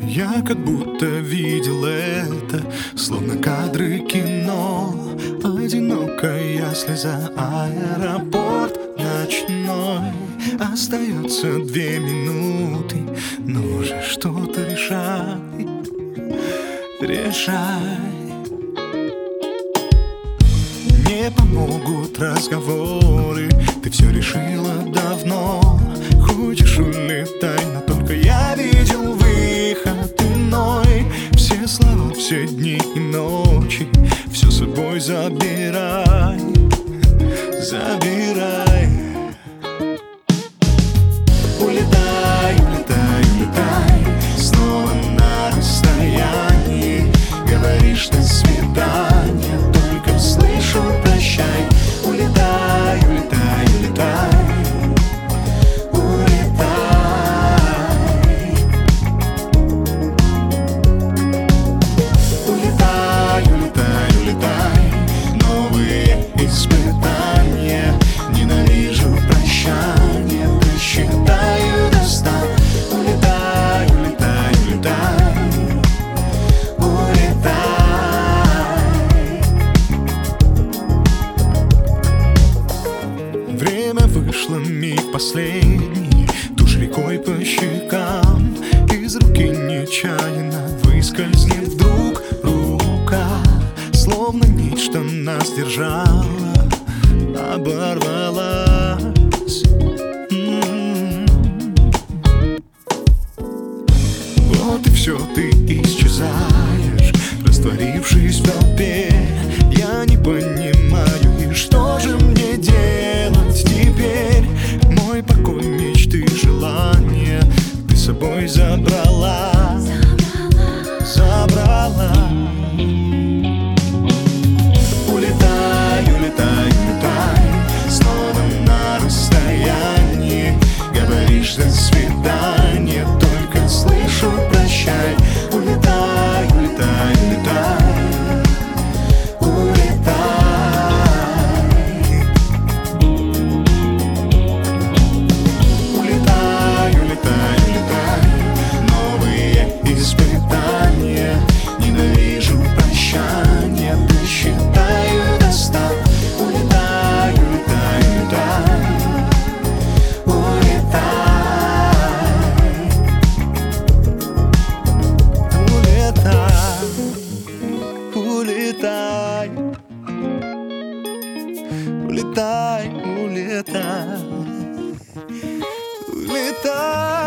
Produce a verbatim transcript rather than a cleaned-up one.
Я как будто видел это, словно кадры кино. Одинокая слеза, аэропорт ночной. Остается две минуты, ну же что-то решай, решай. Не помогут разговоры, ты все решила давно. Хочешь, улетай, но только я видел выход иной. Все слова, все дни и ночи, все с собой забирай, забирай. Улетай, улетай, улетай, снова на расстоянии. Говоришь до свидания, только слышу прощай. Улетай, улетай, улетай, улетай. Улетай, улетай, улетай, новые испытания. Ненавижу прощание, досчитаю до ста. Улетай, улетай, улетай, время вышло, миг последний, тушь рекой по щекам. Из руки нечаянно выскользнет вдруг рука, словно нить, что нас держала, оборвалась. М-м-м. Вот и все, ты исчезаешь, растворившись в толпе. Я не понимаю, и что же мне делать теперь? Мой покой, мечты, желания ты с собой забрала, забрала. Улетай, улетай, улетай, снова на расстоянии. Говоришь до свидания, только слышу прощай. Улетай, улетай, улетай, ненавижу прощание, досчитаю до ста. Улетай, улетай, улетай, улетай, улетай, улетай, улетай, улетай.